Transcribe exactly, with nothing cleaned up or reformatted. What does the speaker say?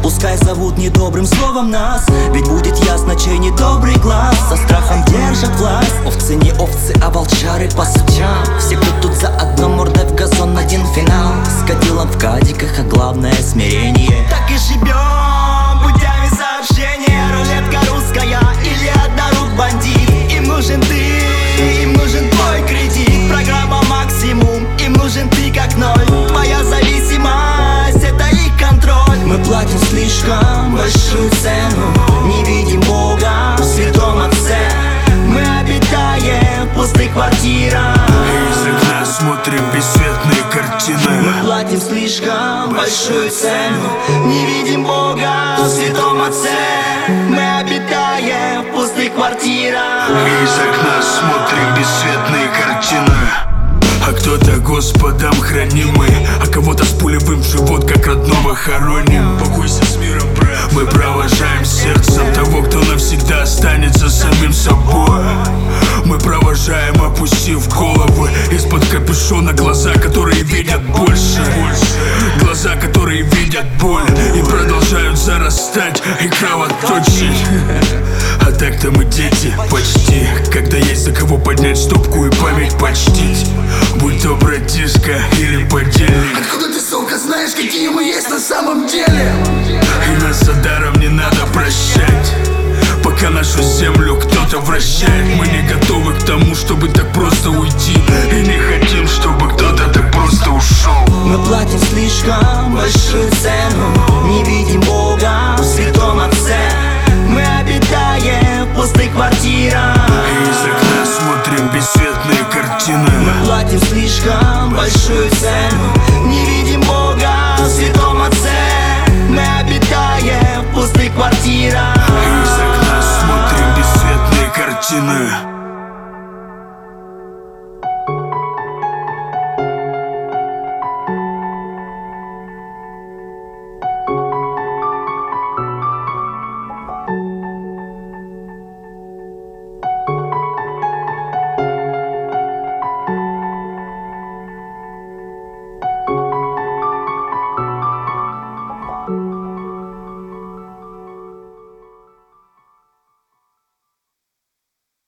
Пускай зовут недобрым словом нас, ведь будет ясно, чей недобрый глаз со страхом держат власть. Овцы не овцы, а волчары по сутям. Все кто тут заодно, мордой в газон, один финал. С кадилом в кадиках, а главное смирение. Так и живем путями сообщения. Рулетка русская или однорук бандит. Им нужен ты, им нужен твой кредит. Программа максимум, им нужен ты как ноль. Твоя зависимость, это их контроль. Мы платим слишком большую цену, не видим Бога в святом Отце. Мы обитаем в пустых квартирах, из окна смотрим бесцветные картины. мы платим слишком большую цену, не видим Бога в святом Отце. Мы обитаем в пустых квартирах, Из окна смотрим бесцветные картины. А кто-то Господом хранимый, а кого-то с пулевым в живот, как родного хороним. Покойся с миром, брат. Мы провожаем сердцем того, кто навсегда останется самим собой. Мы провожаем, опустив головы, из-под капюшона глаза, которые видят больше. Глаза, которые видят боль и продолжают зарастать и кровоточить. А так-то мы дети почти, когда есть за кого поднять стопку и память почтить. Будь то братишка или подельник. Откуда ты, сука, знаешь, какие мы есть на самом деле? И нас даром не надо прощать, пока нашу землю кто-то вращает. Мы не готовы к тому, чтобы так просто уйти, и не хотим, чтобы кто-то так просто ушел. мы платим слишком большую